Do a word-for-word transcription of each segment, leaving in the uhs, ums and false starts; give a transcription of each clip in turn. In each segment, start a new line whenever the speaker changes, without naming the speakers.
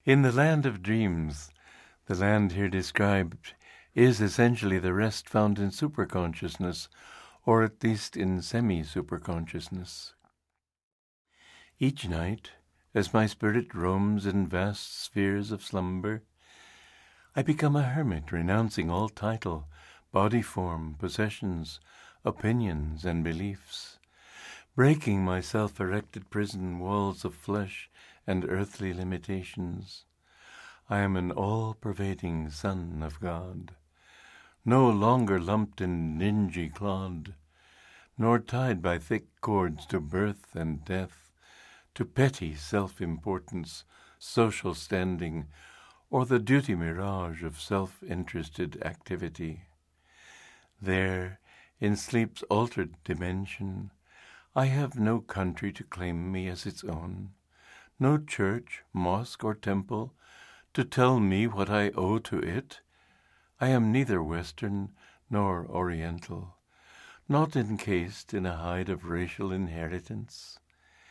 In the land of dreams, the land here described is essentially the rest found in superconsciousness, or at least in semi-superconsciousness. Each night, as my spirit roams in vast spheres of slumber, I become a hermit, renouncing all title, body form, possessions, opinions, and beliefs, breaking my self-erected prison walls of flesh and earthly limitations. I am an all-pervading Son of God, no longer lumped in dingy clod, nor tied by thick cords to birth and death, to petty self-importance, social standing, or the duty mirage of self-interested activity. There, in sleep's altered dimension, I have no country to claim me as its own, no church, mosque, or temple to tell me what I owe to it. I am neither Western nor Oriental, not encased in a hide of racial inheritance.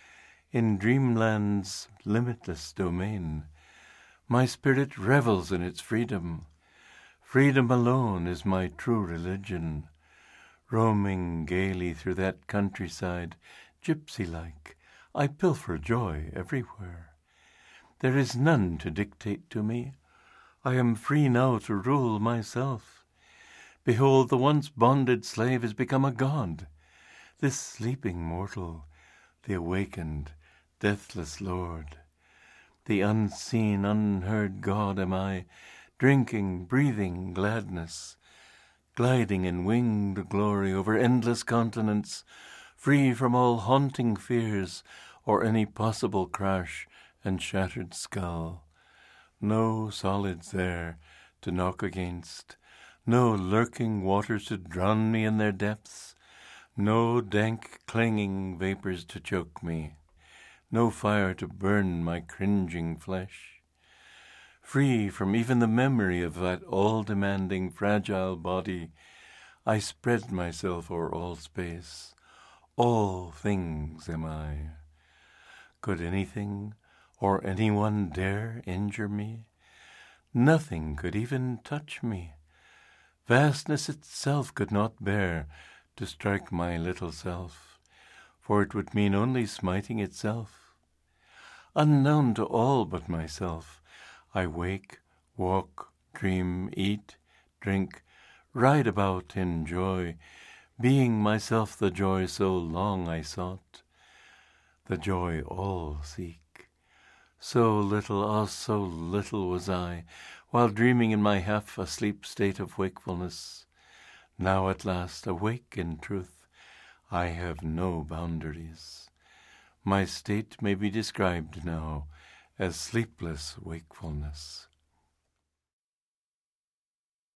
In dreamland's limitless domain, my spirit revels in its freedom. Freedom alone is my true religion. Roaming gaily through that countryside, gypsy-like, I pilfer joy everywhere. There is none to dictate to me. I am free now to rule myself. Behold, the once bonded slave has become a god. This sleeping mortal, the awakened, deathless Lord. The unseen, unheard God am I, drinking, breathing gladness, gliding in winged glory over endless continents, free from all haunting fears or any possible crash and shattered skull. No solids there to knock against, no lurking waters to drown me in their depths, no dank clinging vapors to choke me, no fire to burn my cringing flesh. Free from even the memory of that all-demanding, fragile body, I spread myself o'er all space. All things am I. Could anything or anyone dare injure me? Nothing could even touch me. Vastness itself could not bear to strike my little self, for it would mean only smiting itself. Unknown to all but myself, I wake, walk, dream, eat, drink, ride about in joy, being myself the joy so long I sought, the joy all seek. So little, ah, so little was I, while dreaming in my half-asleep state of wakefulness. Now at last, awake in truth, I have no boundaries. My state may be described now as sleepless wakefulness.